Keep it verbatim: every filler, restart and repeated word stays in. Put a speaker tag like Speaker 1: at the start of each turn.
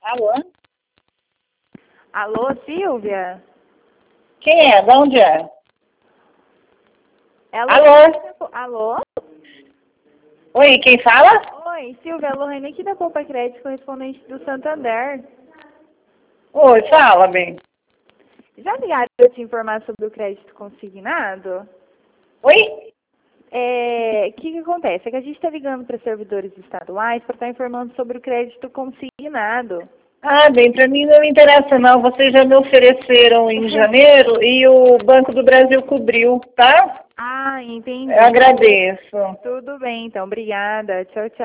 Speaker 1: Alô?
Speaker 2: Alô, Silvia?
Speaker 1: Quem é? De onde é?
Speaker 2: É a
Speaker 1: Alô?
Speaker 2: Lorraine- Alô?
Speaker 1: Oi, quem fala?
Speaker 2: Oi, Silvia, a Lorraine aqui da Poupa Crédito, correspondente do Santander.
Speaker 1: Oi, fala, bem.
Speaker 2: Já ligaram para te informar sobre o crédito consignado?
Speaker 1: Oi?
Speaker 2: É, o que, que acontece? É que a gente está ligando para servidores estaduais para estar informando sobre o crédito consignado.
Speaker 1: Ah, bem, pra mim não me interessa não. Vocês já me ofereceram em janeiro e o Banco do Brasil cobriu, tá?
Speaker 2: Ah, entendi.
Speaker 1: Eu agradeço.
Speaker 2: Tudo bem, então. Obrigada. Tchau, tchau.